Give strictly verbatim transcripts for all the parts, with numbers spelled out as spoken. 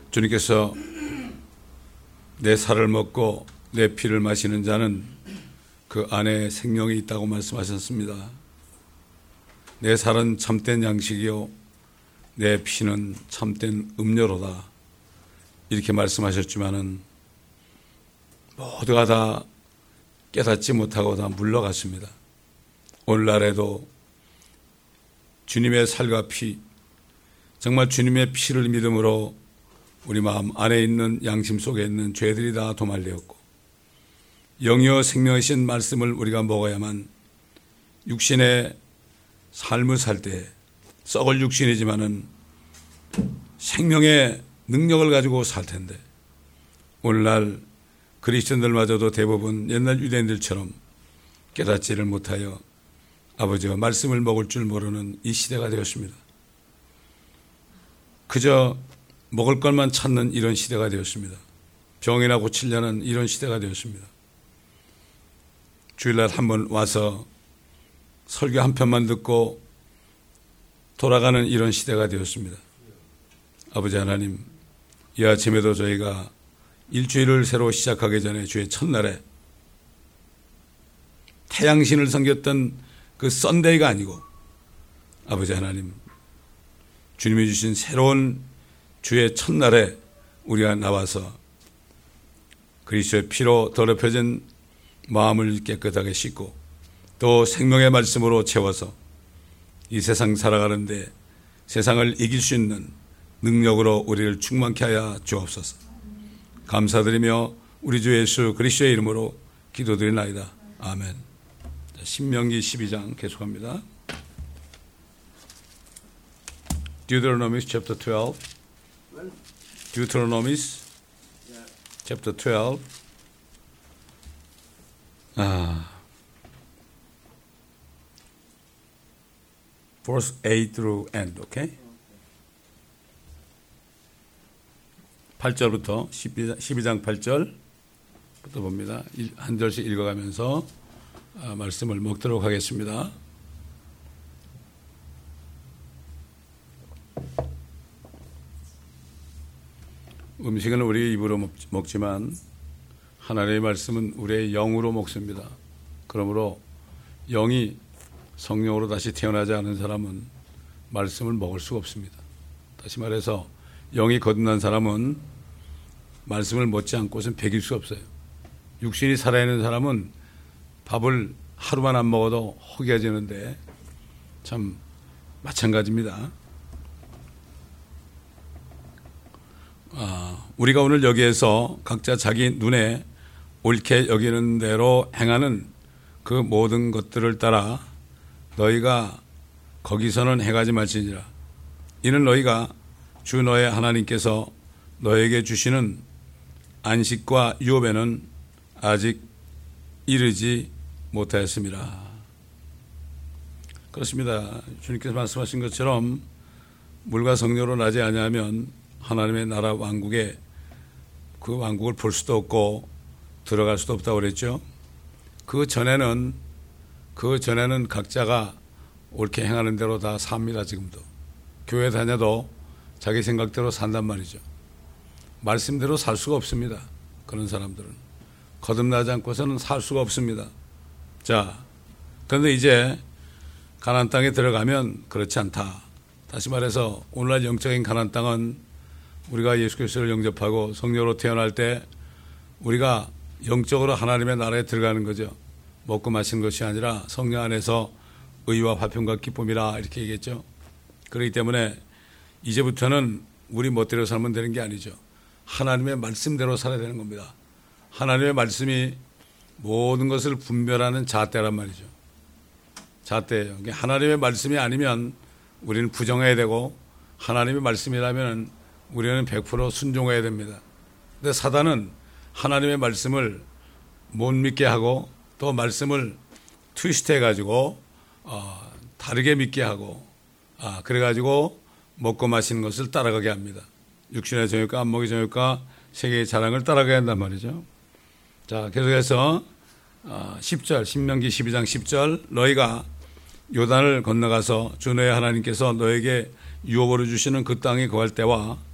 주님께서 내 살을 먹고 내 피를 마시는 자는 그 안에 생명이 있다고 말씀하셨습니다. 내 살은 참된 양식이요 내 피는 참된 음료로다 이렇게 말씀하셨지만은 모두가 다 깨닫지 못하고 다 물러갔습니다. 오늘날에도 주님의 살과 피, 정말 주님의 피를 믿음으로 우리 마음 안에 있는 양심 속에 있는 죄들이 다 도말되었고 영이요 생명이신 말씀을 우리가 먹어야만 육신의 삶을 살 때 썩을 육신이지만은 생명의 능력을 가지고 살 텐데 오늘날 그리스도인들마저도 대부분 옛날 유대인들처럼 깨닫지를 못하여 아버지와 말씀을 먹을 줄 모르는 이 시대가 되었습니다. 그저 먹을 것만 찾는 이런 시대가 되었습니다. 병이나 고치려는 이런 시대가 되었습니다. 주일날 한번 와서 설교 한 편만 듣고 돌아가는 이런 시대가 되었습니다. 아버지 하나님, 이 아침에도 저희가 일주일을 새로 시작하기 전에 주의 첫날에 태양신을 섬겼던 그 썬데이가 아니고 아버지 하나님, 주님이 주신 새로운 주의 첫날에 우리가 나와서 그리스도의 피로 더럽혀진 마음을 깨끗하게 씻고 또 생명의 말씀으로 채워서 이 세상 살아가는데 세상을 이길 수 있는 능력으로 우리를 충만케 하여 주옵소서. 감사드리며 우리 주 예수 그리스도의 이름으로 기도드리나이다. 아멘. 신명기 십이 장 계속합니다. Deuteronomy chapter twelve. Deuteronomy chapter twelve. 아, verse eight through end, okay? 팔 절부터 십이 장 팔 절부터 봅니다. 한 절씩 읽어가면서 말씀을 먹도록 하겠습니다. 음식은 우리 입으로 먹지만 하나님의 말씀은 우리의 영으로 먹습니다. 그러므로 영이 성령으로 다시 태어나지 않은 사람은 말씀을 먹을 수가 없습니다. 다시 말해서 영이 거듭난 사람은 말씀을 먹지 않고서는 배길 수 없어요. 육신이 살아있는 사람은 밥을 하루만 안 먹어도 허기해지는데 참 마찬가지입니다. 아, 우리가 오늘 여기에서 각자 자기 눈에 옳게 여기는 대로 행하는 그 모든 것들을 따라 너희가 거기서는 행하지 말지니라. 이는 너희가 주 너의 하나님께서 너에게 주시는 안식과 유업에는 아직 이르지 못하였습니다. 그렇습니다. 주님께서 말씀하신 것처럼 물과 성령으로 나지 아니하면 하나님의 나라 왕국에 그 왕국을 볼 수도 없고 들어갈 수도 없다고 그랬죠. 그 전에는 그 전에는 각자가 옳게 행하는 대로 다 삽니다. 지금도 교회 다녀도 자기 생각대로 산단 말이죠. 말씀대로 살 수가 없습니다. 그런 사람들은 거듭나지 않고서는 살 수가 없습니다. 자, 그런데 이제 가나안 땅에 들어가면 그렇지 않다. 다시 말해서 오늘날 영적인 가나안 땅은 우리가 예수 그리스도를 영접하고 성령으로 태어날 때 우리가 영적으로 하나님의 나라에 들어가는 거죠. 먹고 마시는 것이 아니라 성령 안에서 의와 화평과 기쁨이라 이렇게 얘기했죠. 그렇기 때문에 이제부터는 우리 멋대로 살면 되는 게 아니죠. 하나님의 말씀대로 살아야 되는 겁니다. 하나님의 말씀이 모든 것을 분별하는 잣대란 말이죠. 잣대예요. 하나님의 말씀이 아니면 우리는 부정해야 되고 하나님의 말씀이라면 우리는 백 퍼센트 순종해야 됩니다. 근데 사단은 하나님의 말씀을 못 믿게 하고 또 말씀을 트위스트 해가지고 어, 다르게 믿게 하고 아, 그래가지고 먹고 마시는 것을 따라가게 합니다. 육신의 정욕과 안목의 정욕과 세계의 자랑을 따라가야 한단 말이죠. 자, 계속해서 어, 십 절 신명기 십이 장 십 절 너희가 요단을 건너가서 주 너의 하나님께서 너에게 유업으로 주시는 그 땅에 거할 때와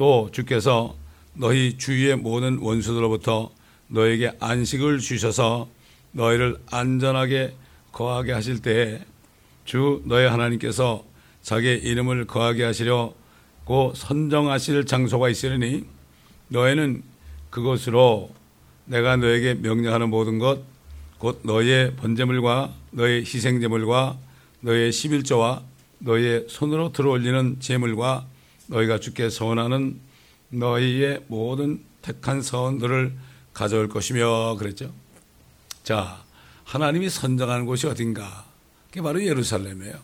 또 주께서 너희 주위의 모든 원수들로부터 너에게 안식을 주셔서 너희를 안전하게 거하게 하실 때에 주 너의 하나님께서 자기의 이름을 거하게 하시려고 선정하실 장소가 있으니 너희는 그것으로 내가 너에게 명령하는 모든 것 곧 너희의 번제물과 너희의 희생제물과 너희의 십일조와 너희의 손으로 들어올리는 제물과 너희가 주께 서원하는 너희의 모든 택한 서원들을 가져올 것이며 그랬죠. 자, 하나님이 선정하는 곳이 어딘가? 그게 바로 예루살렘이에요.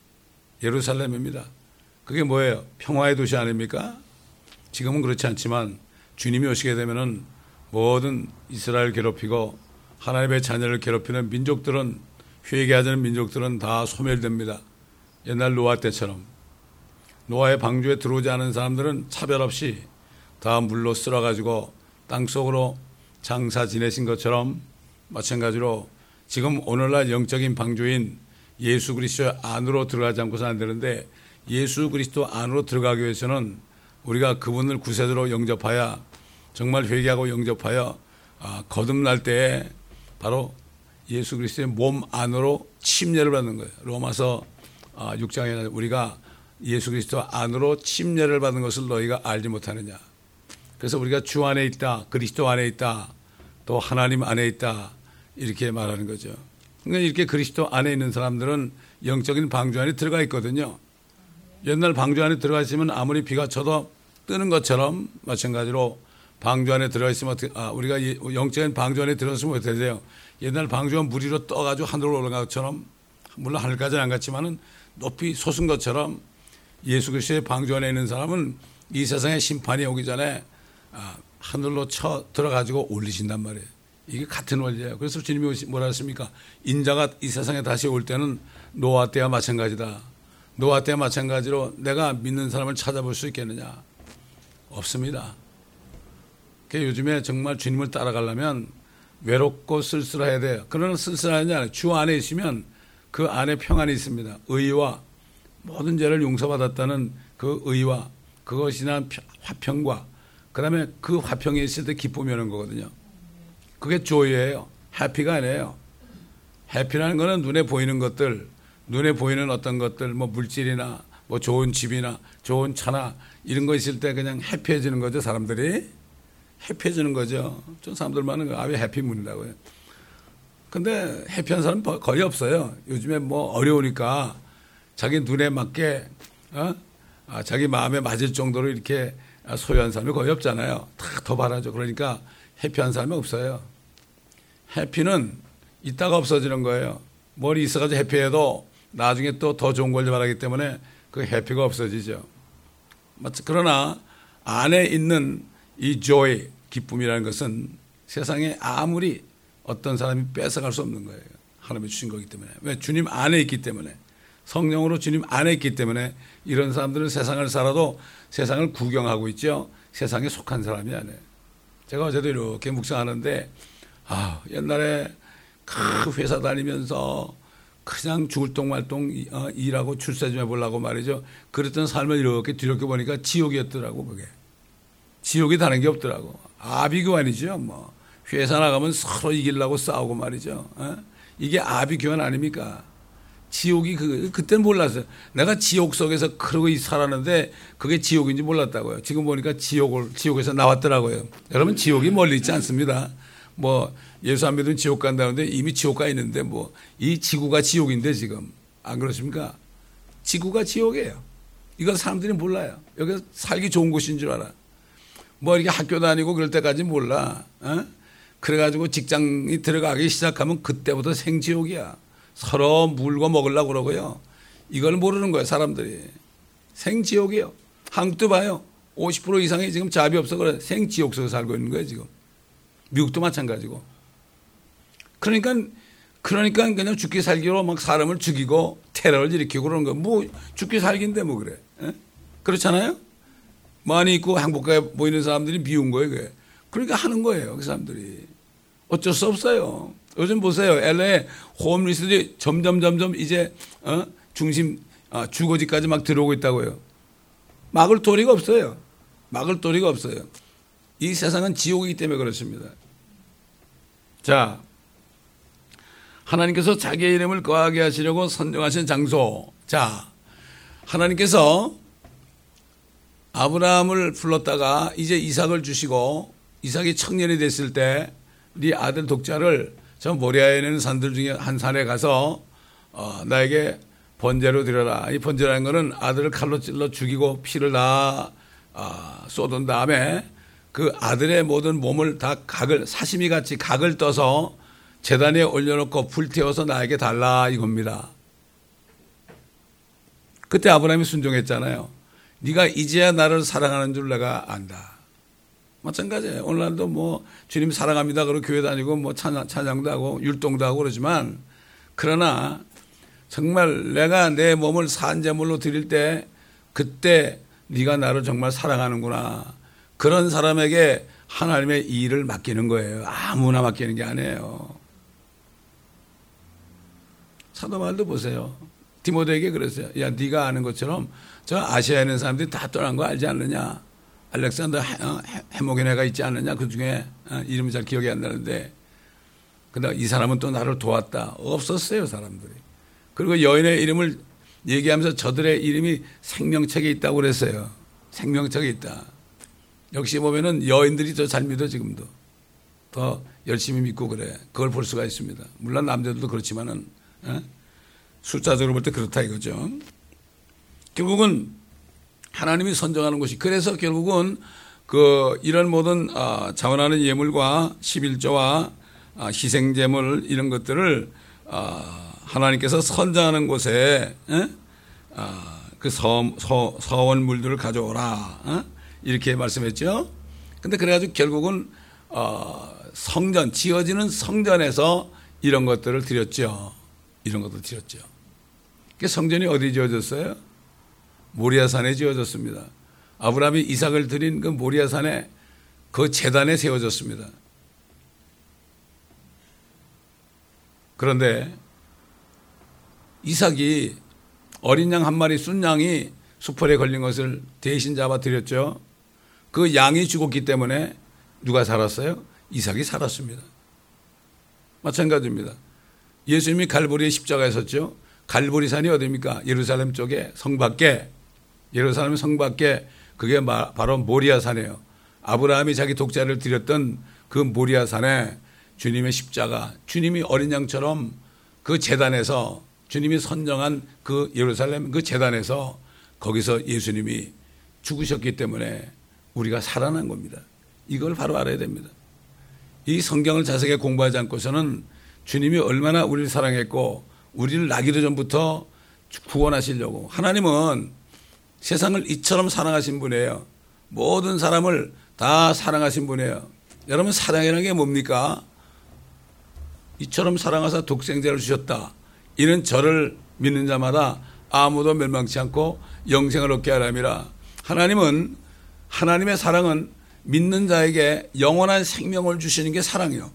예루살렘입니다. 그게 뭐예요? 평화의 도시 아닙니까? 지금은 그렇지 않지만 주님이 오시게 되면은 모든 이스라엘 괴롭히고 하나님의 자녀를 괴롭히는 민족들은, 회개하지 않는 민족들은 다 소멸됩니다. 옛날 노아 때처럼. 노아의 방주에 들어오지 않은 사람들은 차별 없이 다 물로 쓸어가지고 땅속으로 장사 지내신 것처럼 마찬가지로 지금 오늘날 영적인 방주인 예수 그리스도 안으로 들어가지 않고서 안 되는데, 예수 그리스도 안으로 들어가기 위해서는 우리가 그분을 구세주로 영접하여 정말 회개하고 영접하여 아, 거듭날 때에 바로 예수 그리스도의 몸 안으로 침례를 받는 거예요. 로마서 육 장에 우리가 예수 그리스도 안으로 침례를 받는 것을 너희가 알지 못하느냐. 그래서 우리가 주 안에 있다, 그리스도 안에 있다, 또 하나님 안에 있다, 이렇게 말하는 거죠. 그러니까 이렇게 그리스도 안에 있는 사람들은 영적인 방주 안에 들어가 있거든요. 옛날 방주 안에 들어가 있으면 아무리 비가 쳐도 뜨는 것처럼 마찬가지로 방주 안에 들어가 있으면 어떻게, 아, 우리가 영적인 방주 안에 들어갔으면 어떻게 돼요? 옛날 방주가 물 위로 떠가지고 하늘로 올라간 것처럼, 물론 하늘까지는 안 갔지만은 높이 솟은 것처럼 예수 그리스도의 방주 안에 있는 사람은 이 세상에 심판이 오기 전에 아, 하늘로 쳐 들어가지고 올리신단 말이에요. 이게 같은 원리예요. 그래서 주님이 뭐라 했습니까? 인자가 이 세상에 다시 올 때는 노아 때와 마찬가지다. 노아 때와 마찬가지로 내가 믿는 사람을 찾아볼 수 있겠느냐? 없습니다. 요즘에 정말 주님을 따라가려면 외롭고 쓸쓸해야 돼요. 그러나 쓸쓸하지 않아요. 주 안에 있으면 그 안에 평안이 있습니다. 의와 모든 죄를 용서받았다는 그 의와 그것이 난 화평과 그 다음에 그 화평에 있을 때 기쁨이 오는 거거든요. 그게 조이예요. 해피가 아니에요. 해피라는 거는 눈에 보이는 것들, 눈에 보이는 어떤 것들, 뭐 물질이나 뭐 좋은 집이나 좋은 차나 이런 거 있을 때 그냥 해피해지는 거죠. 사람들이 해피해지는 거죠. 좀 사람들 많은 거 아왜 해피문이라고요. 근데 해피한 사람 거의 없어요. 요즘에 뭐 어려우니까 자기 눈에 맞게 어? 아, 자기 마음에 맞을 정도로 이렇게 소유한 사람이 거의 없잖아요. 다 더 바라죠. 그러니까 해피한 사람이 없어요. 해피는 있다가 없어지는 거예요. 머리 있어가지고 해피해도 나중에 또 더 좋은 걸 바라기 때문에 그 해피가 없어지죠. 그러나 안에 있는 이 joy, 기쁨이라는 것은 세상에 아무리 어떤 사람이 뺏어갈 수 없는 거예요. 하나님이 주신 거기 때문에. 왜? 주님 안에 있기 때문에. 성령으로 주님 안에 있기 때문에 이런 사람들은 세상을 살아도 세상을 구경하고 있죠. 세상에 속한 사람이 아니에요. 제가 어제도 이렇게 묵상하는데 아, 옛날에 그 회사 다니면서 그냥 죽을 똥말똥 일하고 출세 좀 해보려고 말이죠. 그랬던 삶을 이렇게 뒤럽게 보니까 지옥이었더라고 그게. 지옥이 다른 게 없더라고. 아비규환이죠. 뭐 회사 나가면 서로 이기려고 싸우고 말이죠. 어? 이게 아비규환 아닙니까? 지옥이 그 그때는 몰랐어요. 내가 지옥 속에서 그러고 살았는데 그게 지옥인지 몰랐다고요. 지금 보니까 지옥을 지옥에서 나왔더라고요. 여러분 지옥이 멀리 있지 않습니다. 뭐 예수 안 믿으면 지옥 간다는데 이미 지옥 가 있는데 뭐 이 지구가 지옥인데 지금 안 그렇습니까? 지구가 지옥이에요. 이건 사람들이 몰라요. 여기서 살기 좋은 곳인 줄 알아. 뭐 이렇게 학교 다니고 그럴 때까지 몰라. 어? 그래가지고 직장이 들어가기 시작하면 그때부터 생지옥이야. 서로 물고 먹으려고 그러고요. 이걸 모르는 거예요, 사람들이. 생지옥이에요. 한국도 봐요. 오십 퍼센트 이상이 지금 잡이 없어 그래. 생지옥 속에 살고 있는 거예요, 지금. 미국도 마찬가지고. 그러니까, 그러니까 그냥 죽기 살기로 막 사람을 죽이고 테러를 일으키고 그러는 거. 뭐 죽기 살기인데 뭐 그래. 에? 그렇잖아요? 많이 있고 행복하게 보이는 사람들이 미운 거예요, 그게. 그러니까 하는 거예요, 그 사람들이. 어쩔 수 없어요. 요즘 보세요. 엘에이 홈리스들이 점점 점점 이제 어? 중심 어, 주거지까지 막 들어오고 있다고요. 막을 도리가 없어요. 막을 도리가 없어요. 이 세상은 지옥이기 때문에 그렇습니다. 자, 하나님께서 자기의 이름을 거하게 하시려고 선정하신 장소. 자, 하나님께서 아브라함을 불렀다가 이제 이삭을 주시고 이삭이 청년이 됐을 때 네 아들 독자를 저 모리아에 있는 산들 중에 한 산에 가서 어, 나에게 번제로 드려라. 이 번제라는 것은 아들을 칼로 찔러 죽이고 피를 다 어, 쏟은 다음에 그 아들의 모든 몸을 다 각을 사시미 같이 각을 떠서 제단에 올려놓고 불태워서 나에게 달라 이겁니다. 그때 아브라함이 순종했잖아요. 네가 이제야 나를 사랑하는 줄 내가 안다. 마찬가지예요. 오늘날도 뭐 주님 사랑합니다. 그러고 교회 다니고 뭐 찬양, 찬양도 하고 율동도 하고 그러지만 그러나 정말 내가 내 몸을 산제물로 드릴 때 그때 네가 나를 정말 사랑하는구나. 그런 사람에게 하나님의 이 일을 맡기는 거예요. 아무나 맡기는 게 아니에요. 사도 바울도 보세요. 디모데에게 그랬어요. 야, 네가 아는 것처럼 저 아시아에 있는 사람들이 다 떠난 거 알지 않느냐. 알렉산더 해목의 애가 있지 않느냐. 그 중에 이름이 잘 기억이 안 나는데 근데 이 사람은 또 나를 도왔다. 없었어요, 사람들이. 그리고 여인의 이름을 얘기하면서 저들의 이름이 생명책에 있다고 그랬어요. 생명책에 있다. 역시 보면은 여인들이 더 잘 믿어 지금도. 더 열심히 믿고 그래. 그걸 볼 수가 있습니다. 물론 남자들도 그렇지만은 에? 숫자적으로 볼 때 그렇다 이거죠. 결국은 하나님이 선정하는 것이 그래서 결국은 그 이런 모든 아, 자원하는 예물과 십일조와 아, 희생제물 이런 것들을 아, 하나님께서 선정하는 곳에 에? 아, 그 서, 서, 서원물들을 가져오라 에? 이렇게 말씀했죠. 근데 그래가지고 결국은 어, 성전 지어지는 성전에서 이런 것들을 드렸죠. 이런 것도 드렸죠. 그 성전이 어디 지어졌어요? 모리아산에 지어졌습니다. 아브라함이 이삭을 드린 그 모리아산에 그 제단에 세워졌습니다. 그런데 이삭이 어린 양 한 마리 순 양이 수풀에 걸린 것을 대신 잡아 드렸죠. 그 양이 죽었기 때문에 누가 살았어요? 이삭이 살았습니다. 마찬가지입니다. 예수님이 갈보리에 십자가에 섰죠. 갈보리산이 어디입니까? 예루살렘 쪽에 성 밖에 예루살렘 성 밖에 그게 바로 모리아산이에요. 아브라함이 자기 독자를 드렸던 그 모리아산에 주님의 십자가, 주님이 어린 양처럼 그 제단에서 주님이 선정한 그 예루살렘 그 제단에서 거기서 예수님이 죽으셨기 때문에 우리가 살아난 겁니다. 이걸 바로 알아야 됩니다. 이 성경을 자세하게 공부하지 않고서는 주님이 얼마나 우리를 사랑했고 우리를 나기도 전부터 구원하시려고 하나님은 세상을 이처럼 사랑하신 분이에요. 모든 사람을 다 사랑하신 분이에요. 여러분 사랑이라는 게 뭡니까? 이처럼 사랑하사 독생자를 주셨다. 이는 저를 믿는 자마다 아무도 멸망치 않고 영생을 얻게 하람이라. 하나님은 하나님의 사랑은 믿는 자에게 영원한 생명을 주시는 게 사랑이요.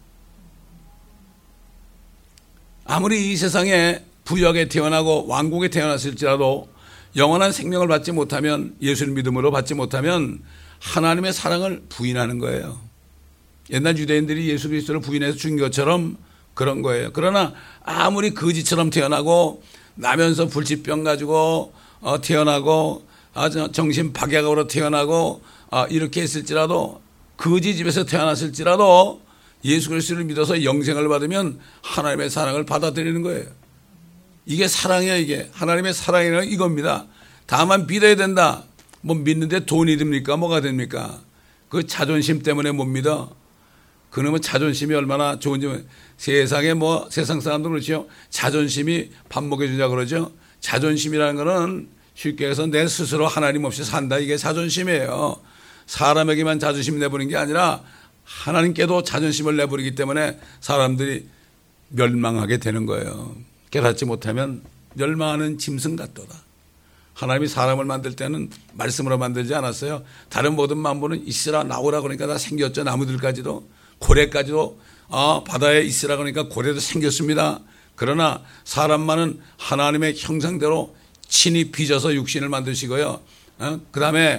아무리 이 세상에 부역에 태어나고 왕국에 태어났을지라도 영원한 생명을 받지 못하면 예수를 믿음으로 받지 못하면 하나님의 사랑을 부인하는 거예요. 옛날 유대인들이 예수 그리스도를 부인해서 죽인 것처럼 그런 거예요. 그러나 아무리 거지처럼 태어나고 나면서 불치병 가지고 어, 태어나고 아, 정신 박약으로 태어나고 아, 이렇게 했을지라도 거지 집에서 태어났을지라도 예수 그리스도를 믿어서 영생을 받으면 하나님의 사랑을 받아들이는 거예요. 이게 사랑이에요. 이게 하나님의 사랑이라는 이겁니다. 다만 믿어야 된다. 뭐 믿는데 돈이 됩니까? 뭐가 됩니까? 그 자존심 때문에 못 믿어. 그놈의 자존심이 얼마나 좋은지 세상에 뭐 세상 사람도 그렇죠. 자존심이 밥 먹여주자 그러죠. 자존심이라는 거는 쉽게 해서 내 스스로 하나님 없이 산다. 이게 자존심이에요. 사람에게만 자존심 내버리는 게 아니라 하나님께도 자존심을 내버리기 때문에 사람들이 멸망하게 되는 거예요. 깨닫지 못하면 멸망하는 짐승 같도다. 하나님이 사람을 만들 때는 말씀으로 만들지 않았어요. 다른 모든 만물은 있으라 나오라 그러니까 다 생겼죠. 나무들까지도 고래까지도 아, 바다에 있으라 그러니까 고래도 생겼습니다. 그러나 사람만은 하나님의 형상대로 친히 빚어서 육신을 만드시고요. 어? 그 다음에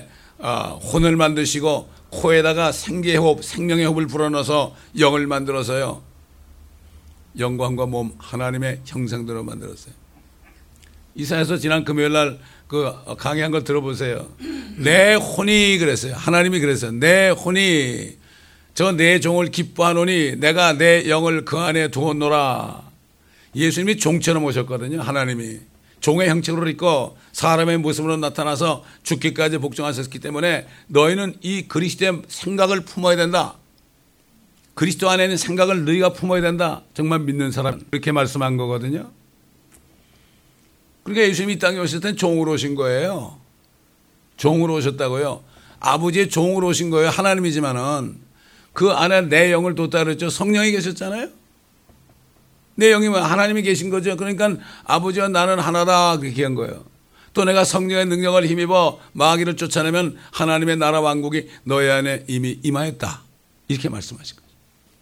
혼을 만드시고 코에다가 생기의 호흡, 생명의 호흡을 불어넣어서 영을 만들어서요. 영광과 몸 하나님의 형상대로 만들었어요. 이사야서 지난 금요일 날 그 강의한 걸 들어보세요. 내 혼이 그랬어요. 하나님이 그랬어요. 내 혼이 저 내 종을 기뻐하노니 내가 내 영을 그 안에 두었노라. 예수님이 종처럼 오셨거든요. 하나님이 종의 형체로 있고 사람의 모습으로 나타나서 죽기까지 복종하셨기 때문에 너희는 이 그리스도의 생각을 품어야 된다. 그리스도 안에 있는 생각을 너희가 품어야 된다. 정말 믿는 사람 그렇게 말씀한 거거든요. 그러니까 예수님이 이 땅에 오실 때는 종으로 오신 거예요. 종으로 오셨다고요. 아버지의 종으로 오신 거예요. 하나님이지만은 그 안에 내 영을 뒀다 그랬죠. 성령이 계셨잖아요. 내 영이 하나님이 계신 거죠. 그러니까 아버지와 나는 하나다 그렇게 한 거예요. 또 내가 성령의 능력을 힘입어 마귀를 쫓아내면 하나님의 나라 왕국이 너희 안에 이미 임하였다. 이렇게 말씀하신 거죠.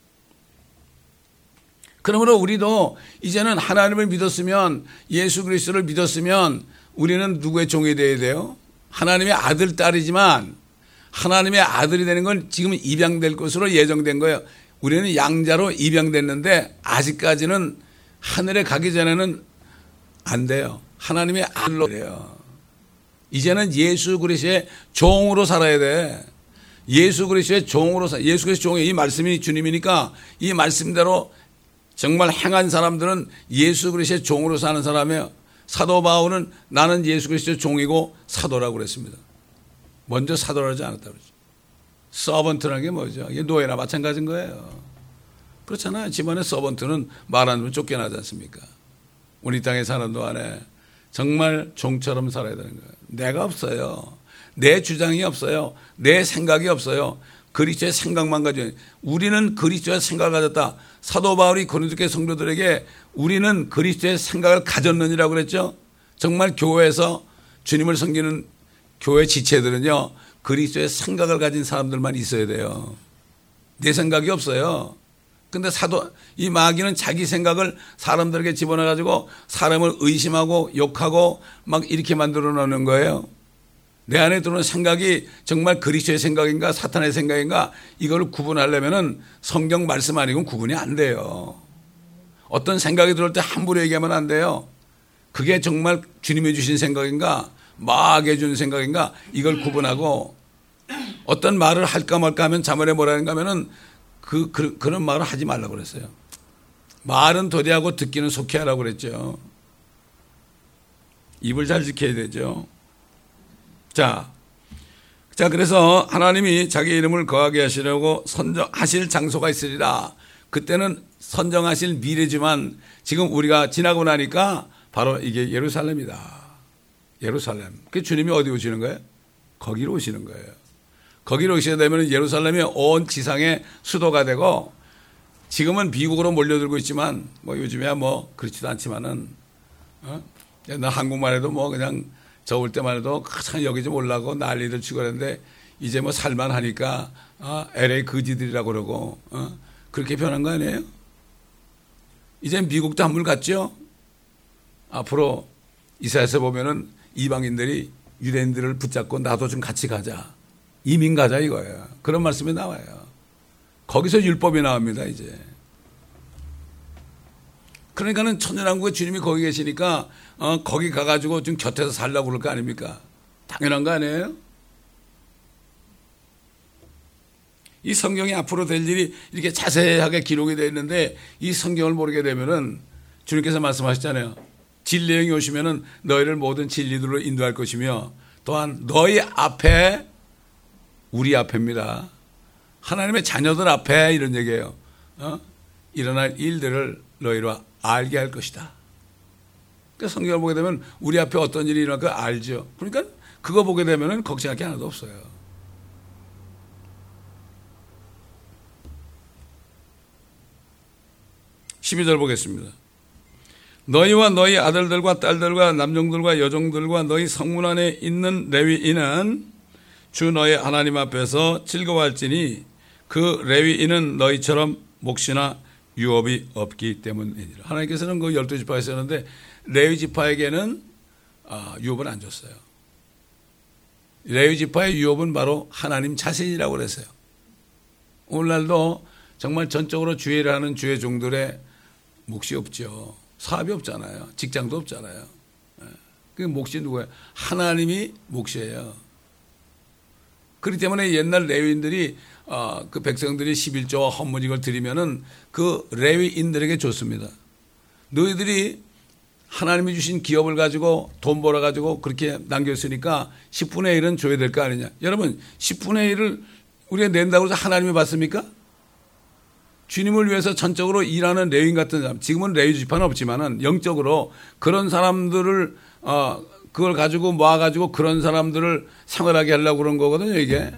그러므로 우리도 이제는 하나님을 믿었으면 예수 그리스도를 믿었으면 우리는 누구의 종이 되어야 돼요? 하나님의 아들 딸이지만 하나님의 아들이 되는 건 지금 입양될 것으로 예정된 거예요. 우리는 양자로 입양됐는데 아직까지는 하늘에 가기 전에는 안 돼요. 하나님의 아들로 돼요. 이제는 예수 그리스도의 종으로 살아야 돼. 예수 그리스도의 종으로 살. 예수 그리스도 종의 이 말씀이 주님이니까 이 말씀대로 정말 행한 사람들은 예수 그리스도의 종으로 사는 사람이에요. 사도 바울은 나는 예수 그리스도의 종이고 사도라고 그랬습니다. 먼저 사도를 하지 않았다고 그러죠. 서번트라는 게 뭐죠? 이게 노예나 마찬가지인 거예요. 그렇잖아요. 집안의 서번트는 말 안 들으면 쫓겨나지 않습니까? 우리 땅에 사는 동안에 정말 종처럼 살아야 되는 거예요. 내가 없어요. 내 주장이 없어요. 내 생각이 없어요. 그리스도의 생각만 가지고 우리는 그리스도의 생각을 가졌다. 사도 바울이 고린도교회 성도들에게 우리는 그리스도의 생각을 가졌느니라고 그랬죠. 정말 교회에서 주님을 섬기는 교회 지체들은요. 그리스도의 생각을 가진 사람들만 있어야 돼요. 내 생각이 없어요. 근데 사도 이 마귀는 자기 생각을 사람들에게 집어넣어 가지고 사람을 의심하고 욕하고 막 이렇게 만들어 놓는 거예요. 내 안에 들어오는 생각이 정말 그리스도의 생각인가 사탄의 생각인가 이걸 구분하려면은 성경 말씀 아니고는 구분이 안 돼요. 어떤 생각이 들어올 때 함부로 얘기하면 안 돼요. 그게 정말 주님이 주신 생각인가 마귀가 주는 생각인가 이걸 구분하고 어떤 말을 할까 말까 하면 자문에 뭐라는가 하면은 그, 그, 그런 말을 하지 말라고 그랬어요. 말은 도리하고 듣기는 속히 하라고 그랬죠. 입을 잘 지켜야 되죠. 자, 자, 그래서 하나님이 자기 이름을 거하게 하시려고 선정하실 장소가 있으리라. 그때는 선정하실 미래지만 지금 우리가 지나고 나니까 바로 이게 예루살렘이다. 예루살렘. 그 주님이 어디 오시는 거예요? 거기로 오시는 거예요. 거기로 오시게 되면 예루살렘이 온 지상의 수도가 되고 지금은 미국으로 몰려들고 있지만 뭐 요즘에야 뭐 그렇지도 않지만은 어? 나 한국만 해도 뭐 그냥 저 올 때만 해도 참 여기 좀 올라고 난리를 치고 그랬는데 이제 뭐 살만하니까 어? 엘에이 거지들이라고 그러고 어? 그렇게 변한 거 아니에요? 이제 미국도 한물 갔죠? 앞으로 이사야서 보면은 이방인들이 유대인들을 붙잡고 나도 좀 같이 가자. 이민 가자 이거예요. 그런 말씀이 나와요. 거기서 율법이 나옵니다, 이제. 그러니까는 천연왕국의 주님이 거기 계시니까, 어, 거기 가가지고 좀 곁에서 살라고 그럴 거 아닙니까? 당연한 거 아니에요? 이 성경이 앞으로 될 일이 이렇게 자세하게 기록이 되어 있는데 이 성경을 모르게 되면은 주님께서 말씀하셨잖아요. 진리의 영이 오시면은 너희를 모든 진리들로 인도할 것이며 또한 너희 앞에 우리 앞에입니다. 하나님의 자녀들 앞에 이런 얘기예요. 어? 일어날 일들을 너희로 알게 할 것이다. 그러니까 성경을 보게 되면 우리 앞에 어떤 일이 일어날까 알죠. 그러니까 그거 보게 되면 걱정할 게 하나도 없어요. 십이 절 보겠습니다. 너희와 너희 아들들과 딸들과 남종들과 여종들과 너희 성문 안에 있는 레위인은 주 너희 하나님 앞에서 즐거워할지니 그 레위인은 너희처럼 몫이나 유업이 없기 때문이니라. 하나님께서는 그 열두 지파에 썼는데 레위 지파에게는 유업을 안 줬어요. 레위 지파의 유업은 바로 하나님 자신이라고 그랬어요. 오늘날도 정말 전적으로 주의를 하는 주의 종들의 몫이 없죠. 사업이 없잖아요. 직장도 없잖아요. 그 몫이 누구예요? 하나님이 몫이에요. 그렇기 때문에 옛날 레위인들이 어, 그 백성들이 십일조와 헌물을 드리면은 그 레위인들에게 줬습니다. 너희들이 하나님이 주신 기업을 가지고 돈 벌어 가지고 그렇게 남겼으니까 십분의 일은 줘야 될 거 아니냐. 여러분 십분의 일을 우리가 낸다고 해서 하나님이 받습니까? 주님을 위해서 전적으로 일하는 레위인 같은 사람, 지금은 레위 지파는 없지만은 영적으로 그런 사람들을 어 그걸 가지고 모아 가지고 그런 사람들을 생활하게 하려고 그런 거거든요, 이게.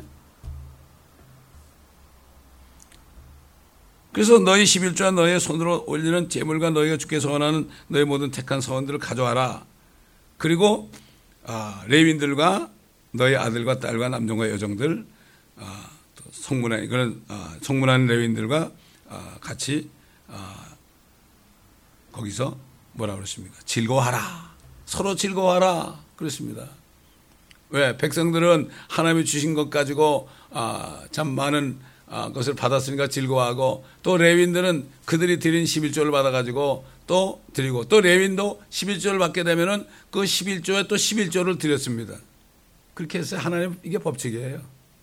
그래서 너희 십일조와 너희의 손으로 올리는 제물과 너희가 주께 소원하는 너희 모든 택한 서원들을 가져와라. 그리고 아, 레위인들과 너희 아들과 딸과 남종과 여종들, 아, 성문안 그런 아, 성문안 레위인들과 아, 같이 아, 거기서 뭐라 그랬습니까? 즐거워하라. 서로 즐거워하라. 그렇습니다. 왜? 백성들은 하나님이 주신 것 가지고 아, 참 많은 아, 것을 받았으니까 즐거워하고, 또 레위인들은 그들이 드린 십일조를 받아가지고 또 드리고, 또 레위인도 십일조를 받게 되면은 그 십일조에 또 십일조를 드렸습니다. 그렇게 해서 하나님 이게 법칙이에요.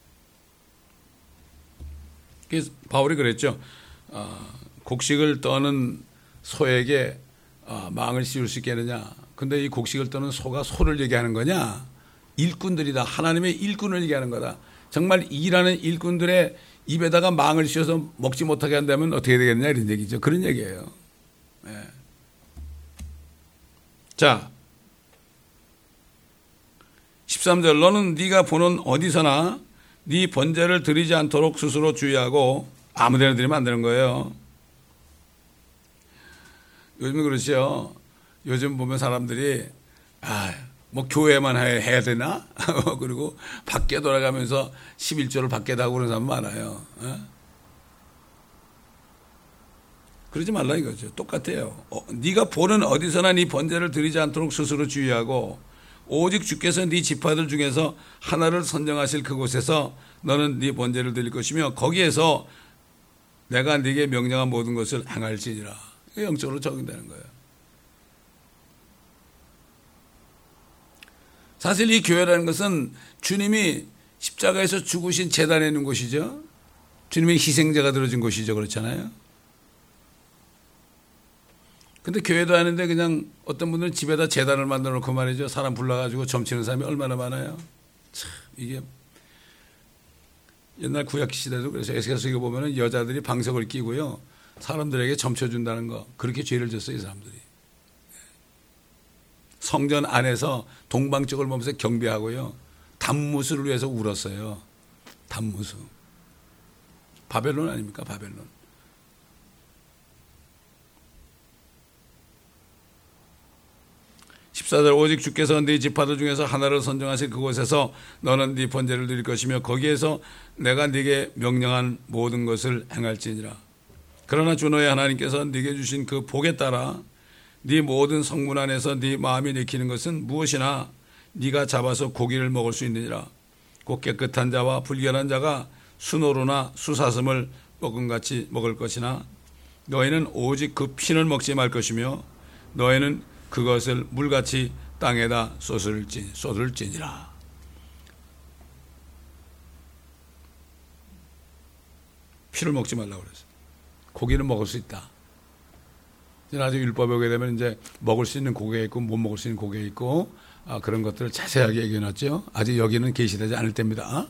그래서 바울이 그랬죠. 아, 곡식을 떠는 소에게 아, 망을 씌울 수 있겠느냐. 근데 이 곡식을 떠는 소가 소를 얘기하는 거냐? 일꾼들이다. 하나님의 일꾼을 얘기하는 거다. 정말 일하는 일꾼들의 입에다가 망을 씌워서 먹지 못하게 한다면 어떻게 되겠느냐 이런 얘기죠. 그런 얘기예요. 네. 자, 십삼 절 너는 네가 보는 어디서나 네 번제를 드리지 않도록 스스로 주의하고 아무 데나 드리면 안 되는 거예요. 요즘 그렇죠. 요즘 보면 사람들이 아, 뭐 교회만 해야 되나? 그리고 밖에 돌아가면서 십일조를 밖에 하고 그러는 사람 많아요. 어? 그러지 말라 이거죠. 똑같아요. 어, 네가 보는 어디서나 네 번제를 드리지 않도록 스스로 주의하고 오직 주께서 네 지파들 중에서 하나를 선정하실 그곳에서 너는 네 번제를 드릴 것이며 거기에서 내가 네게 명령한 모든 것을 행할지니라. 이게 영적으로 적용되는 거예요. 사실 이 교회라는 것은 주님이 십자가에서 죽으신 제단에 있는 곳이죠. 주님의 희생자가 들어진 곳이죠. 그렇잖아요. 근데 교회도 하는데 그냥 어떤 분들은 집에다 제단을 만들어 놓고 말이죠. 사람 불러가지고 점치는 사람이 얼마나 많아요. 참, 이게 옛날 구약 시대도 그래서 에스겔서 이거 보면은 여자들이 방석을 끼고요. 사람들에게 점쳐준다는 거. 그렇게 죄를 졌어요, 이 사람들이. 성전 안에서 동방 쪽을 보면서 경배하고요. 단무스를 위해서 울었어요. 단무스. 바벨론 아닙니까? 바벨론. 십사 절 오직 주께서 네 지파들 중에서 하나를 선정하실 그곳에서 너는 네 번제를 드릴 것이며 거기에서 내가 네게 명령한 모든 것을 행할지니라. 그러나 주 너의 하나님께서 네게 주신 그 복에 따라 네 모든 성문 안에서 네 마음이 내키는 것은 무엇이나 네가 잡아서 고기를 먹을 수 있느니라. 곧 깨끗한 자와 불결한 자가 수노루나 수사슴을 먹음같이 먹을 것이나 너희는 오직 그 피는 먹지 말 것이며 너희는 그것을 물같이 땅에다 쏟을지, 쏟을지니라. 피를 먹지 말라고 그랬어요. 고기는 먹을 수 있다. 나중에 율법에 오게 되면 이제 먹을 수 있는 고기가 있고 못 먹을 수 있는 고기가 있고 아, 그런 것들을 자세하게 얘기해 놨죠. 아직 여기는 계시되지 않을 때입니다.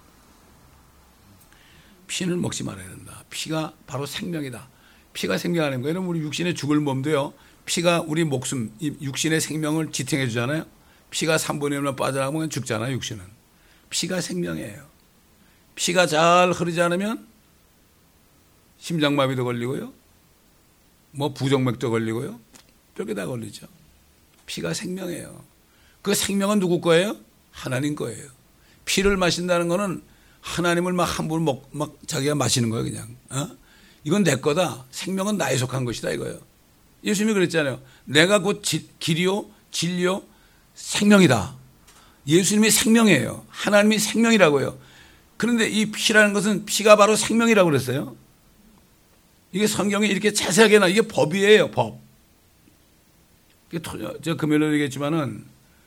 피는 먹지 말아야 된다. 피가 바로 생명이다. 피가 생명 아닌 거예요. 우리 육신에 죽을 몸도요. 피가 우리 목숨, 육신의 생명을 지탱해 주잖아요. 피가 삼분의 일만 빠져나가면 죽잖아요. 육신은. 피가 생명이에요. 피가 잘 흐르지 않으면 심장마비도 걸리고요. 뭐 부정맥도 걸리고요. 뼈게 다 걸리죠. 피가 생명이에요. 그 생명은 누구 거예요? 하나님 거예요. 피를 마신다는 거는 하나님을 막 함부로 먹, 막 자기가 마시는 거예요. 그냥. 어? 이건 내 거다. 생명은 나에 속한 것이다 이거예요. 예수님이 그랬잖아요. 내가 곧 지, 길이요 진리요 생명이다. 예수님이 생명이에요. 하나님이 생명이라고요. 그런데 이 피라는 것은 피가 바로 생명이라고 그랬어요. 이게 성경에 이렇게 자세하게 나, 이게 법이에요, 법. 제가 금요일에 얘기했지만은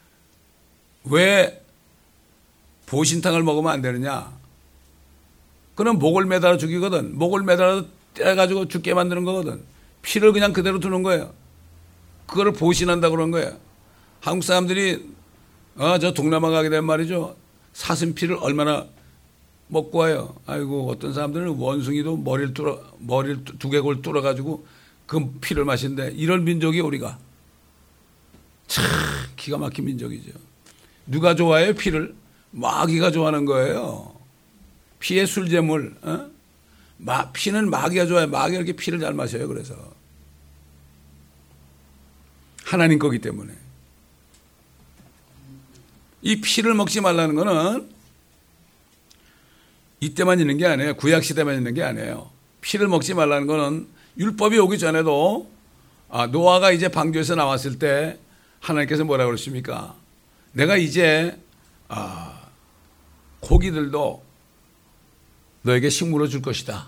왜 보신탕을 먹으면 안 되느냐? 그럼 목을 매달아 죽이거든. 목을 매달아 떼가지고 죽게 만드는 거거든. 피를 그냥 그대로 두는 거예요. 그거를 보신한다고 그런 거예요. 한국 사람들이, 어, 저 동남아 가게 되면 말이죠. 사슴피를 얼마나 먹고 와요. 아이고, 어떤 사람들은 원숭이도 머리를 뚫어, 머리를 두개골 뚫어가지고 그 피를 마신대. 이런 민족이 우리가. 참, 기가 막힌 민족이죠. 누가 좋아해요, 피를? 마귀가 좋아하는 거예요. 피의 술제물, 어? 마, 피는 마귀가 좋아해요. 마귀가 이렇게 피를 잘 마셔요. 그래서. 하나님 거기 때문에. 이 피를 먹지 말라는 거는 이때만 있는 게 아니에요. 구약시대만 있는 게 아니에요. 피를 먹지 말라는 거는 율법이 오기 전에도 아, 노아가 이제 방주에서 나왔을 때 하나님께서 뭐라고 그러십니까? 내가 이제 아, 고기들도 너에게 식물로 줄 것이다.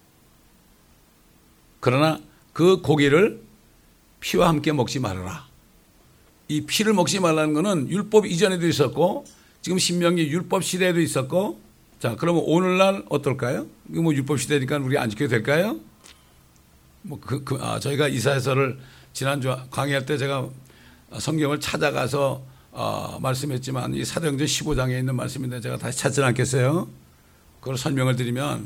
그러나 그 고기를 피와 함께 먹지 말아라. 이 피를 먹지 말라는 것은 율법 이전에도 있었고 지금 신명기 율법 시대에도 있었고 자, 그러면 오늘날 어떨까요? 이거 뭐 율법 시대니까 우리 안 지켜도 될까요? 뭐 그, 그, 아, 저희가 이사야서를 지난주 강의할 때 제가 성경을 찾아가서 어, 말씀했지만 이 사도행전 십오 장에 있는 말씀인데 제가 다시 찾지 않겠어요? 그걸 설명을 드리면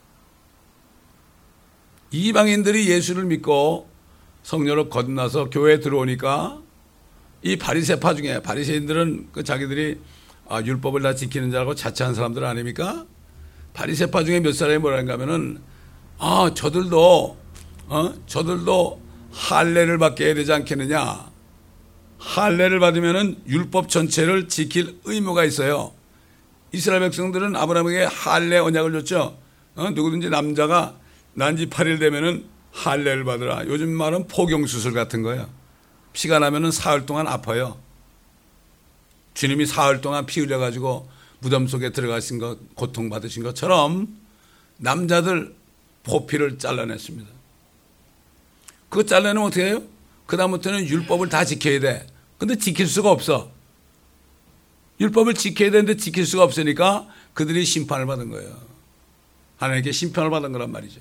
이방인들이 예수를 믿고 성령으로 거듭나서 교회에 들어오니까 이 바리새파 중에 바리새인들은 그 자기들이 아, 율법을 다 지키는 자라고 자처한 사람들 아닙니까? 바리새파 중에 몇 사람이 뭐라는가 하면은 아 저들도 어 저들도 할례를 받게 해야 되지 않겠느냐? 할례를 받으면은 율법 전체를 지킬 의무가 있어요. 이스라엘 백성들은 아브라함에게 할례 언약을 줬죠. 어? 누구든지 남자가 난지 팔 일 되면은 할례를 받으라. 요즘 말은 포경 수술 같은 거예요. 피가 나면은 사흘 동안 아파요. 주님이 사흘 동안 피 흘려가지고 무덤 속에 들어가신 것, 고통받으신 것처럼 남자들 포피를 잘라냈습니다. 그거 잘라내면 어떻게 해요? 그다음부터는 율법을 다 지켜야 돼. 근데 지킬 수가 없어. 율법을 지켜야 되는데 지킬 수가 없으니까 그들이 심판을 받은 거예요. 하나님께 심판을 받은 거란 말이죠.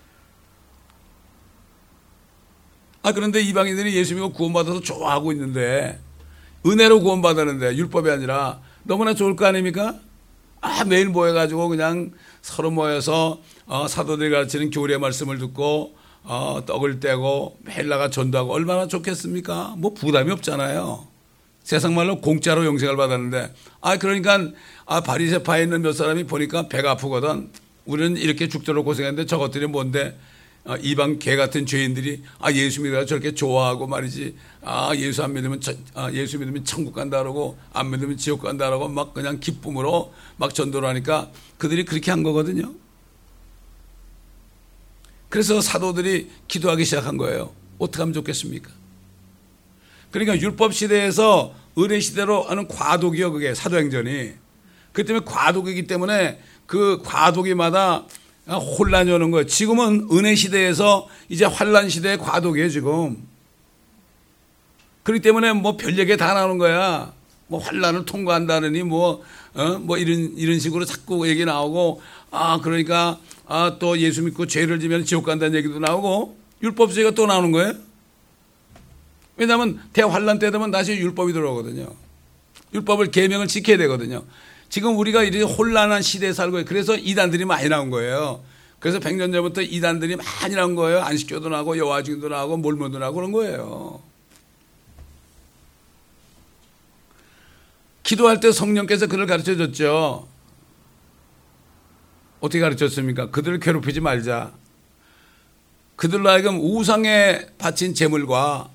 아, 그런데 이방인들이 예수 믿고 구원받아서 좋아하고 있는데 은혜로 구원받았는데 율법이 아니라 너무나 좋을 거 아닙니까? 아, 매일 모여가지고 그냥 서로 모여서 어, 사도들이 가르치는 교리의 말씀을 듣고 어, 떡을 떼고 매일 나가 전도하고 얼마나 좋겠습니까? 뭐 부담이 없잖아요. 세상 말로 공짜로 영생을 받았는데 아, 그러니까 아, 바리새파에 있는 몇 사람이 보니까 배가 아프거든. 우리는 이렇게 죽도록 고생했는데 저것들이 뭔데 아, 이방 개 같은 죄인들이 아, 예수 믿어서 저렇게 좋아하고 말이지. 아, 예수 안 믿으면 저, 아, 예수 믿으면 천국 간다 그러고 안 믿으면 지옥 간다 그러고 막 그냥 기쁨으로 막 전도를 하니까 그들이 그렇게 한 거거든요. 그래서 사도들이 기도하기 시작한 거예요. 어떻게 하면 좋겠습니까? 그러니까 율법 시대에서 은혜 시대로 하는 과도기요, 그게 사도행전이. 그렇기 때문에 과도기이기 때문에 그 과도기마다 혼란이 오는 거예요. 지금은 은혜 시대에서 이제 환란 시대의 과도기예요, 지금. 그렇기 때문에 뭐 별 얘기 다 나오는 거야. 뭐 환란을 통과한다느니 뭐, 어? 뭐 이런, 이런 식으로 자꾸 얘기 나오고, 아, 그러니까, 아, 또 예수 믿고 죄를 지면 지옥 간다는 얘기도 나오고, 율법주의가 또 나오는 거예요. 왜냐하면 대환란 때 되면 다시 율법이 들어오거든요. 율법을 계명을 지켜야 되거든요. 지금 우리가 이렇게 혼란한 시대에 살고 있어요. 그래서 이단들이 많이 나온 거예요. 그래서 백 년 전부터 이단들이 많이 나온 거예요. 안식교도 나오고 여호와 증인도 나오고 몰몬도 나오고 그런 거예요. 기도할 때 성령께서 그를 가르쳐 줬죠. 어떻게 가르쳤습니까? 그들을 괴롭히지 말자. 그들로 하여금 우상에 바친 제물과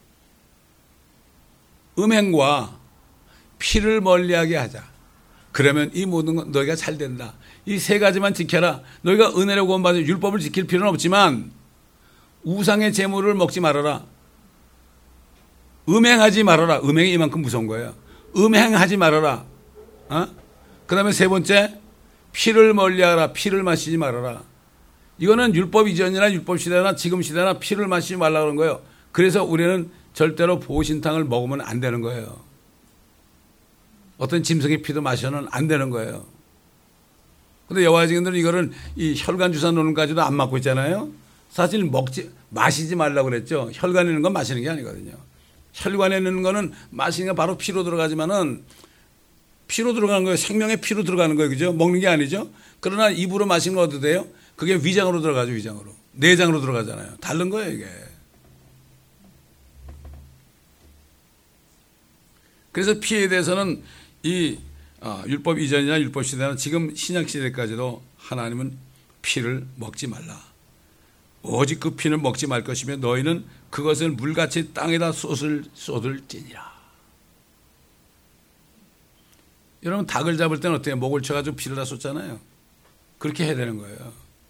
음행과 피를 멀리하게 하자. 그러면 이 모든 건 너희가 잘 된다. 이 세 가지만 지켜라. 너희가 은혜로 구원받아 율법을 지킬 필요는 없지만 우상의 제물을 먹지 말아라. 음행하지 말아라. 음행이 이만큼 무서운 거예요. 음행하지 말아라. 어? 그 다음에 세 번째, 피를 멀리하라. 피를 마시지 말아라. 이거는 율법 이전이나 율법 시대나 지금 시대나 피를 마시지 말라고 그런 거예요. 그래서 우리는 절대로 보신탕을 먹으면 안 되는 거예요. 어떤 짐승의 피도 마셔는 안 되는 거예요. 근데 여호와 증인들은 이거를 이 혈관 주사 논문까지도 안 맞고 있잖아요. 사실 먹지, 마시지 말라고 그랬죠. 혈관에 있는 건 마시는 게 아니거든요. 혈관에 있는 거는 마시는 게 바로 피로 들어가지만은 피로 들어가는 거예요. 생명의 피로 들어가는 거예요. 그죠? 먹는 게 아니죠. 그러나 입으로 마시는 건 어떻게 돼요? 그게 위장으로 들어가죠. 위장으로. 내장으로 들어가잖아요. 다른 거예요, 이게. 그래서 피에 대해서는 이 어, 율법 이전이나 율법 시대나 지금 신약 시대까지도 하나님은 피를 먹지 말라. 오직 그 피는 먹지 말 것이며 너희는 그것을 물같이 땅에다 쏟을, 쏟을지니라. 여러분 닭을 잡을 때는 어때요? 목을 쳐가지고 피를 다 쏟잖아요. 그렇게 해야 되는 거예요.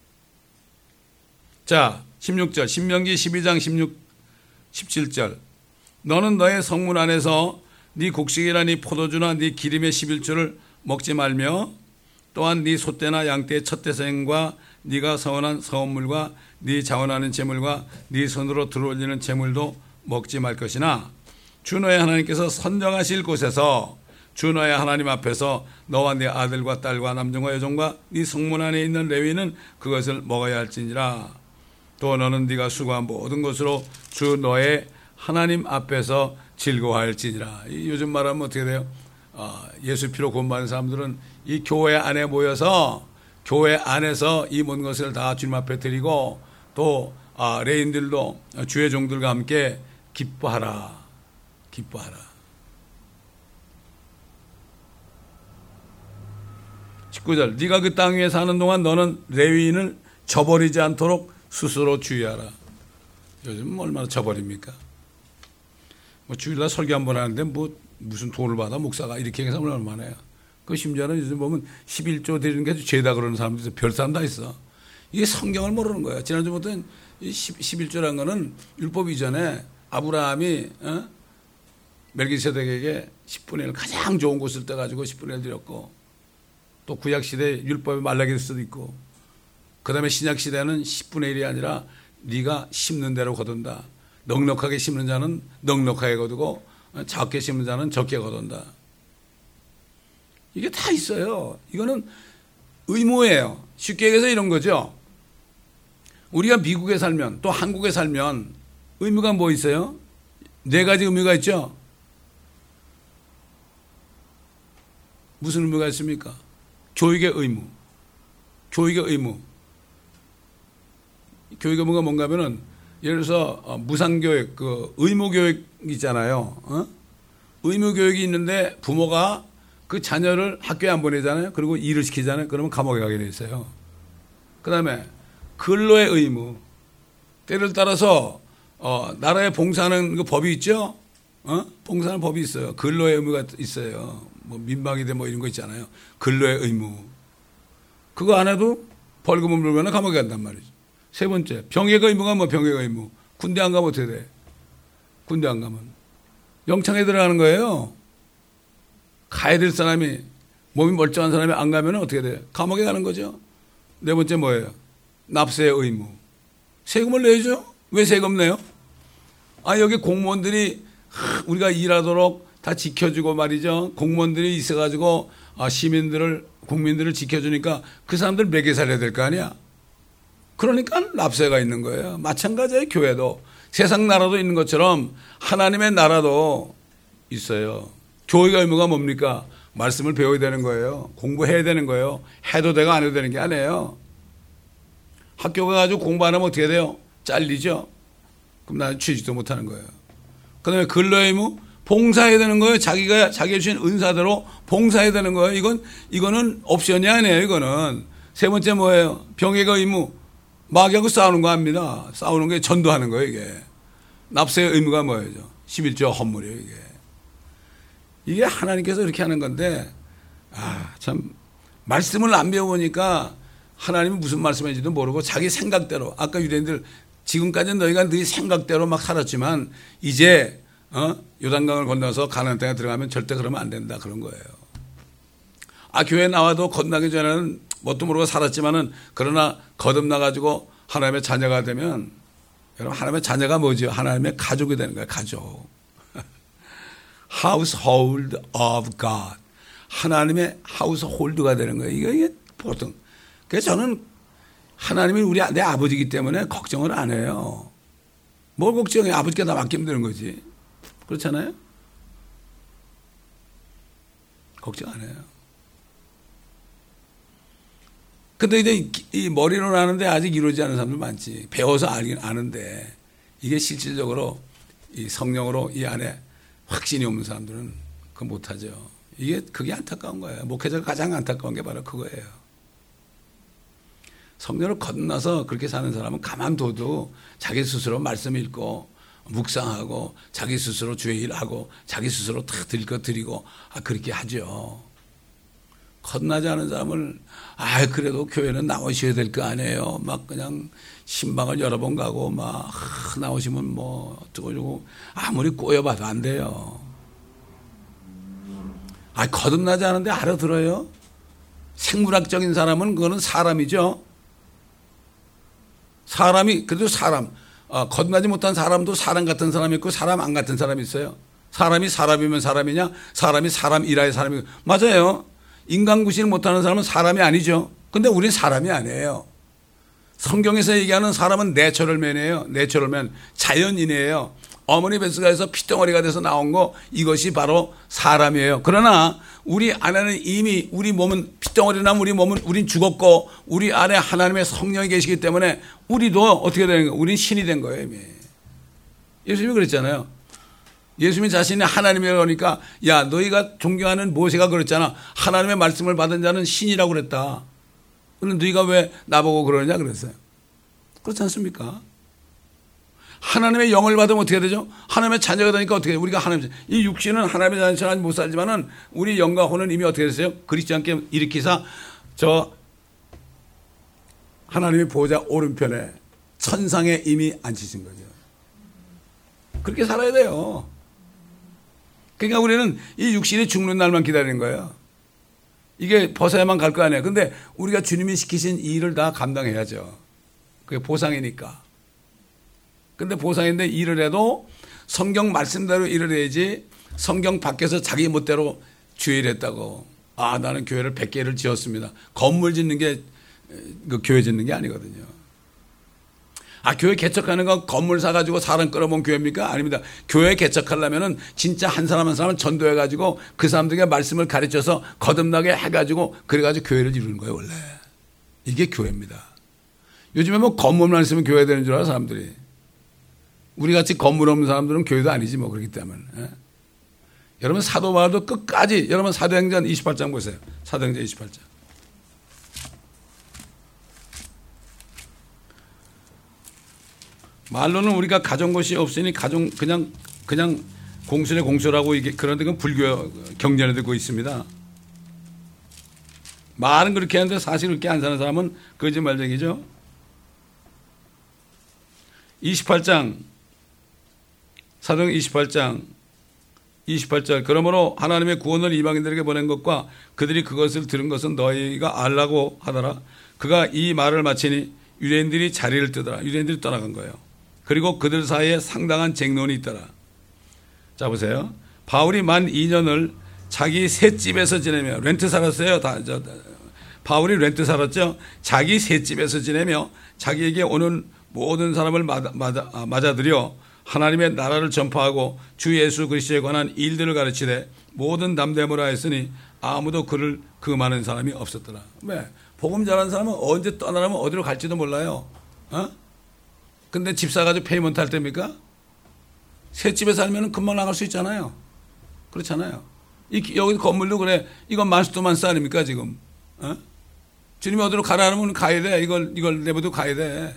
자, 십육 절 신명기 십이 장 십육, 십칠 절 너는 너의 성문 안에서 네 곡식이나 네 포도주나 네 기름의 십일조를 먹지 말며 또한 네 소떼나 양떼의 첫대생과 네가 서원한 서원물과 네 자원하는 재물과 네 손으로 들어올리는 재물도 먹지 말 것이나 주 너의 하나님께서 선정하실 곳에서 주 너의 하나님 앞에서 너와 네 아들과 딸과 남종과 여종과 네 성문 안에 있는 레위는 그것을 먹어야 할지니라. 또 너는 네가 수고한 모든 것으로 주 너의 하나님 앞에서 즐거워할지니라. 요즘 말하면 어떻게 돼요? 어, 예수 피로 구원받은 사람들은 이 교회 안에 모여서 교회 안에서 이 모든 것을 다 주님 앞에 드리고 또 아, 레인들도 주의 종들과 함께 기뻐하라. 기뻐하라. 십구 절 네가 그 땅 위에 사는 동안 너는 레위인을 저버리지 않도록 스스로 주의하라. 요즘 얼마나 저버립니까? 뭐 주일날 설교 한 번 하는데 뭐 무슨 돈을 받아 목사가 이렇게 해서 얼마나 해요. 그 심지어는 요즘 보면 십일조 드리는 게 죄다 그러는 사람들 별 사람 다 있어. 이게 성경을 모르는 거예요. 지난주부터 십일조라는 거는 율법 이전에 아브라함이 어? 멜기세덱에게 십분의 일 가장 좋은 곳을 떠가지고 십분의 일 드렸고 또 구약시대 율법의 말라기일 수도 있고 그 다음에 신약시대는 십분의 일이 아니라 네가 심는 대로 거둔다. 넉넉하게 심는 자는 넉넉하게 거두고 작게 심는 자는 적게 거둔다. 이게 다 있어요. 이거는 의무예요. 쉽게 얘기해서 이런 거죠. 우리가 미국에 살면 또 한국에 살면 의무가 뭐 있어요? 네 가지 의무가 있죠. 무슨 의무가 있습니까? 교육의 의무. 교육의 의무. 교육의 의무가 뭔가 하면은 예를 들어서 무상교육, 그 의무교육 있잖아요. 어? 의무교육이 있는데 부모가 그 자녀를 학교에 안 보내잖아요. 그리고 일을 시키잖아요. 그러면 감옥에 가게 돼 있어요. 그 다음에 근로의 의무. 때를 따라서 어, 나라에 봉사하는 그 법이 있죠. 어? 봉사하는 법이 있어요. 근로의 의무가 있어요. 뭐 민방위대 뭐 이런 거 있잖아요. 근로의 의무. 그거 안 해도 벌금을 물거나 감옥에 간단 말이죠. 세 번째, 병역의 의무가 뭐 병역의 의무. 군대 안 가면 어떻게 돼? 군대 안 가면. 영창에 들어가는 거예요. 가야 될 사람이, 몸이 멀쩡한 사람이 안 가면 어떻게 돼? 감옥에 가는 거죠. 네 번째 뭐예요? 납세의 의무. 세금을 내야죠. 왜 세금 내요? 아, 여기 공무원들이 우리가 일하도록 다 지켜주고 말이죠. 공무원들이 있어가지고 시민들을, 국민들을 지켜주니까 그 사람들 매개 살려야 될 거 아니야. 그러니까 납세가 있는 거예요. 마찬가지예요. 교회도. 세상 나라도 있는 것처럼 하나님의 나라도 있어요. 교육의 의무가 뭡니까? 말씀을 배워야 되는 거예요. 공부해야 되는 거예요. 해도 되고 안 해도 되는 게 아니에요. 학교 가가지고 공부 안 하면 어떻게 돼요? 잘리죠. 그럼 나는 취직도 못하는 거예요. 그 다음에 근로의 의무? 봉사해야 되는 거예요. 자기가, 자기가 주신 은사대로 봉사해야 되는 거예요. 이건, 이거는 옵션이 아니에요. 이거는. 세 번째 뭐예요? 병역의 의무. 마귀하고 싸우는 거 압니다. 싸우는 게 전도하는 거예요, 이게. 납세의 의무가 뭐예요? 십일조 헌물이에요, 이게. 이게 하나님께서 이렇게 하는 건데, 아, 참, 말씀을 안 배워보니까 하나님은 무슨 말씀인지도 모르고 자기 생각대로, 아까 유대인들, 지금까지는 너희가 네 생각대로 막 살았지만, 이제 어? 요단강을 건너서 가나안 땅에 들어가면 절대 그러면 안 된다 그런 거예요. 아 교회 나와도 건너기 전에는 뭣도 모르고 살았지만은 그러나 거듭나 가지고 하나님의 자녀가 되면 여러분 하나님의 자녀가 뭐죠? 하나님의 가족이 되는 거예요. 가족. Household of God. 하나님의 하우스홀드가 되는 거예요. 이게, 이게 보통. 그래서 저는 하나님이 우리 내 아버지이기 때문에 걱정을 안 해요. 뭘 걱정해? 아버지께 다 맡기면 되는 거지. 그렇잖아요? 걱정 안 해요. 근데 이제 이 머리로 아는데 아직 이루어지지 않은 사람들 많지. 배워서 알긴 아는데 이게 실질적으로 이 성령으로 이 안에 확신이 없는 사람들은 그거 못하죠. 이게 그게 안타까운 거예요. 목회자가 가장 안타까운 게 바로 그거예요. 성령을 건너서 그렇게 사는 사람은 가만둬도 자기 스스로 말씀 읽고 묵상하고 자기 스스로 주의 일하고 자기 스스로 다 드릴 것 드리고 아 그렇게 하죠. 건너지 않은 사람을 아 그래도 교회는 나오셔야 될 거 아니에요. 막 그냥 신방을 여러 번 가고 막 아, 나오시면 뭐 어쩌고 아무리 꼬여봐도 안 돼요. 아 거듭나지 않은데 알아들어요. 생물학적인 사람은 그거는 사람이죠. 사람이 그래도 사람 어, 거듭나지 못한 사람도 사람 같은 사람이 있고 사람 안 같은 사람이 있어요. 사람이 사람이면 사람이냐 사람이 사람이라야 사람이 맞아요. 인간 구실 못하는 사람은 사람이 아니죠. 근데 우리는 사람이 아니에요. 성경에서 얘기하는 사람은 내추럴맨이에요. 내추럴맨 자연인이에요. 어머니 뱃속에서 피덩어리가 돼서 나온 거 이것이 바로 사람이에요. 그러나 우리 안에는 이미 우리 몸은 피덩어리나 우리 몸은 우린 죽었고 우리 안에 하나님의 성령이 계시기 때문에 우리도 어떻게 되는 거예요? 우린 신이 된 거예요 이미. 예수님이 그랬잖아요. 예수님이 자신이 하나님이라고 하니까 야 너희가 존경하는 모세가 그랬잖아. 하나님의 말씀을 받은 자는 신이라고 그랬다. 그럼 너희가 왜 나보고 그러느냐 그랬어요. 그렇지 않습니까? 하나님의 영을 받으면 어떻게 되죠? 하나님의 자녀가 되니까 어떻게 돼요? 우리가 하나님 이 육신은 하나님의 자녀처럼 못 살지만은 우리 영과 혼은 이미 어떻게 됐어요? 그리스도께 일으키사 저 하나님의 보호자 오른편에 천상에 이미 앉히신 거죠. 그렇게 살아야 돼요. 그러니까 우리는 이 육신이 죽는 날만 기다리는 거예요. 이게 벗어야만 갈 거 아니에요. 근데 우리가 주님이 시키신 이 일을 다 감당해야죠. 그게 보상이니까. 근데 보상인데 일을 해도 성경 말씀대로 일을 해야지 성경 밖에서 자기 멋대로 주의를 했다고. 아, 나는 교회를 백 개를 지었습니다. 건물 짓는 게 그 교회 짓는 게 아니거든요. 아, 교회 개척하는 건 건물 사가지고 사람 끌어모은 교회입니까? 아닙니다. 교회 개척하려면은 진짜 한 사람 한 사람은 전도해가지고 그 사람들에게 말씀을 가르쳐서 거듭나게 해가지고 그래가지고 교회를 이루는 거예요, 원래. 이게 교회입니다. 요즘에 뭐 건물만 있으면 교회 되는 줄 알아, 사람들이. 우리 같이 건물 없는 사람들은 교회도 아니지 뭐 그렇기 때문에. 예? 여러분 사도 바울도 끝까지 여러분 사도행전 이십팔 장 보세요. 사도행전 이십팔 장. 말로는 우리가 가진 것이 없으니 가정 그냥 그냥 공순의 공수라고 이게 그런데 그건 불교 경전에 듣고 있습니다. 말은 그렇게 하는데 사실 그렇게 안 사는 사람은 거짓말쟁이죠. 이십팔 장 사도행전 이십팔 장 이십팔 절 그러므로 하나님의 구원을 이방인들에게 보낸 것과 그들이 그것을 들은 것은 너희가 알라고 하더라. 그가 이 말을 마치니 유대인들이 자리를 뜨더라. 유대인들이 떠나간 거예요. 그리고 그들 사이에 상당한 쟁론이 있더라. 자 보세요. 바울이 만 이 년을 자기 셋집에서 지내며 렌트 살았어요. 다, 저, 바울이 렌트 살았죠. 자기 셋집에서 지내며 자기에게 오는 모든 사람을 맞아, 맞아, 맞아들여 하나님의 나라를 전파하고 주 예수 그리스도에 관한 일들을 가르치되 모든 담대무라 했으니 아무도 그를 금하는 사람이 없었더라. 왜? 복음 잘하는 사람은 언제 떠나면 어디로 갈지도 몰라요. 어? 근데 집 사가지고 페이먼트 할 때입니까? 새 집에 살면 금방 나갈 수 있잖아요. 그렇잖아요. 이, 여기 건물도 그래. 이건 만수도만스 아닙니까 지금? 어? 주님이 어디로 가라 하면 가야 돼. 이걸 이걸 내버려 가야 돼.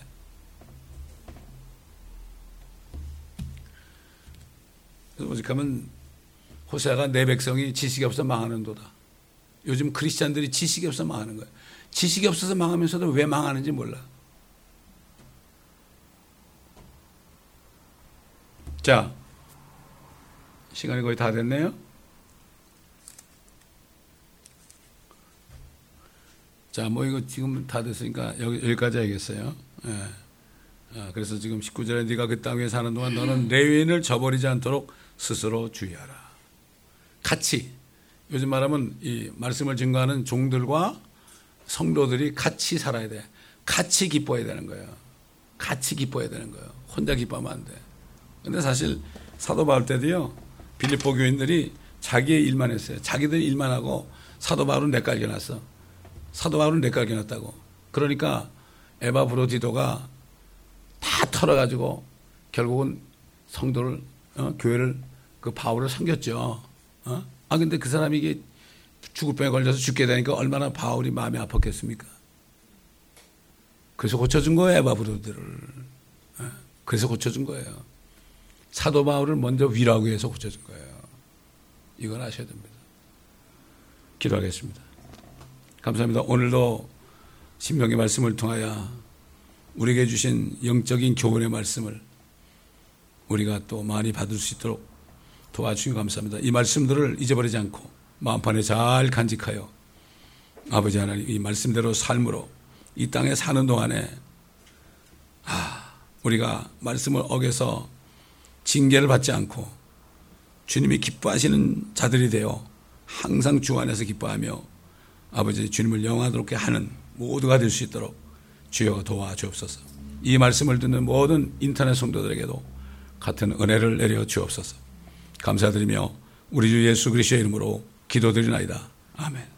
그래서 오직하면 호세아가 내 백성이 지식이 없어 망하는도다. 요즘 크리스찬들이 지식이 없어 망하는 거예요. 지식이 없어서 망하면서도 왜 망하는지 몰라. 자, 시간이 거의 다 됐네요. 자, 뭐 이거 지금 다 됐으니까 여기, 여기까지 하겠어요. 예. 아, 그래서 지금 십구 절에 네가 그 땅 위에 사는 동안 너는 레위인을 저버리지 않도록 스스로 주의하라. 같이, 요즘 말하면 이 말씀을 증거하는 종들과 성도들이 같이 살아야 돼. 같이 기뻐해야 되는 거예요. 같이 기뻐해야 되는 거예요. 혼자 기뻐하면 안 돼. 근데 사실 사도 바울 때도요, 빌립보 교인들이 자기의 일만 했어요. 자기들 일만 하고 사도 바울은 내깔겨놨어. 사도 바울은 내깔겨놨다고. 그러니까 에바브로디도가 다 털어가지고 결국은 성도를, 어, 교회를, 그 바울을 섬겼죠. 어? 아, 근데 그 사람이 이게 죽을병에 걸려서 죽게 되니까 얼마나 바울이 마음이 아팠겠습니까? 그래서 고쳐준 거예요, 에바브로디를. 어? 그래서 고쳐준 거예요. 사도 바울을 먼저 위로하기 위해서 고쳐준 거예요. 이건 아셔야 됩니다. 기도하겠습니다. 감사합니다. 오늘도 신명의 말씀을 통하여 우리에게 주신 영적인 교훈의 말씀을 우리가 또 많이 받을 수 있도록 도와주시니 감사합니다. 이 말씀들을 잊어버리지 않고 마음판에 잘 간직하여 아버지 하나님 이 말씀대로 삶으로 이 땅에 사는 동안에 아, 우리가 말씀을 어겨서 징계를 받지 않고 주님이 기뻐하시는 자들이 되어 항상 주 안에서 기뻐하며 아버지 주님을 영화롭게 하는 모두가 될 수 있도록 주여 도와주옵소서. 이 말씀을 듣는 모든 인터넷 성도들에게도 같은 은혜를 내려 주옵소서. 감사드리며 우리 주 예수 그리스도의 이름으로 기도드리나이다. 아멘.